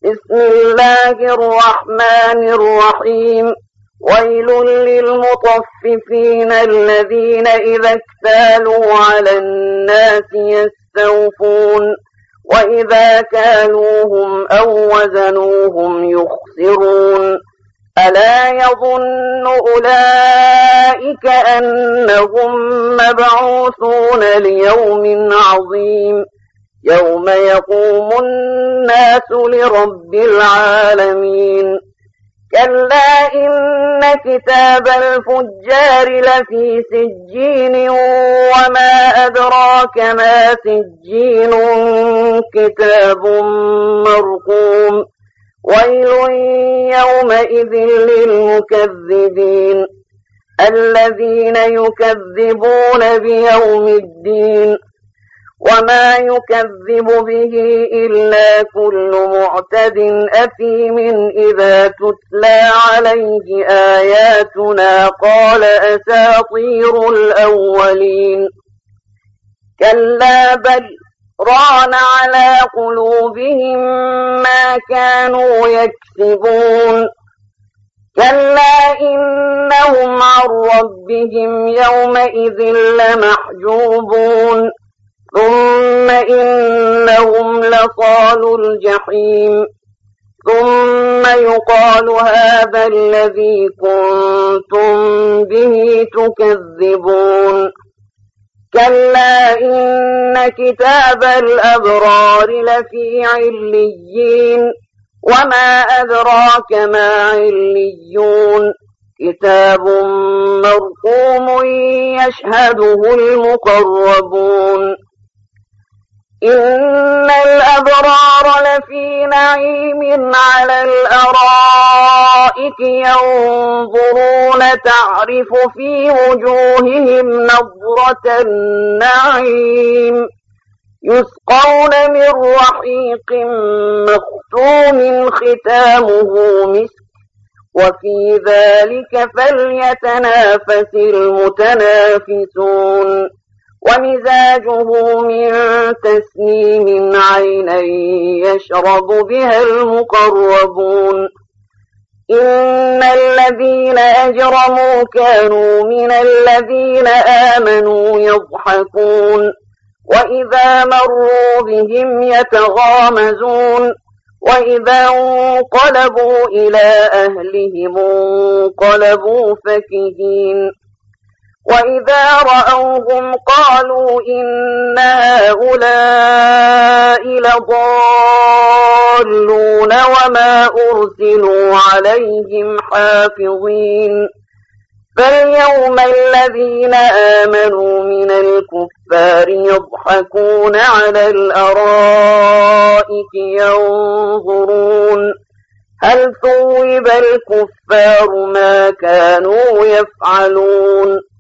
بسم الله الرحمن الرحيم. ويل للمطففين الذين إذا اكتالوا على الناس يستوفون وإذا كالوهم أو وزنوهم يخسرون. ألا يظن أولئك أنهم مبعوثون ليوم عظيم يوم يقوم الناس لرب العالمين. كلا إن كتاب الفجار لفي سجين وما أدراك ما سجين كتاب مرقوم. ويل يومئذ للمكذبين الذين يكذبون بيوم الدين وما يكذب به إلا كل معتد أثيم إذا تتلى عليه آياتنا قال أساطير الأولين. كلا بل ران على قلوبهم ما كانوا يكسبون. كلا إنهم عن ربهم يومئذ لمحجوبون ثم إنهم لصالو الجحيم ثم يقال هذا الذي كنتم به تكذبون. كلا إن كتاب الأبرار لفي عليين وما أدراك ما عليون كتاب مرقوم يشهده المقربون. إن الأبرار لفي نعيم على الأرائك ينظرون تعرف في وجوههم نضرة النعيم يسقون من رحيق مختوم ختامه مسك وفي ذلك فليتنافس المتنافسون. ومزاجه من تسنيم عينا يشرب بها المقربون. إن الذين أجرموا كانوا من الذين آمنوا يضحكون وإذا مروا بهم يتغامزون وإذا انقلبوا إلى أهلهم انقلبوا فكهين وإذا رأوهم قالوا إن هؤلاء لضالون وما أرسلوا عليهم حافظين. فاليوم الذين آمنوا من الكفار يضحكون على الأرائك ينظرون هل ثوب الكفار ما كانوا يفعلون.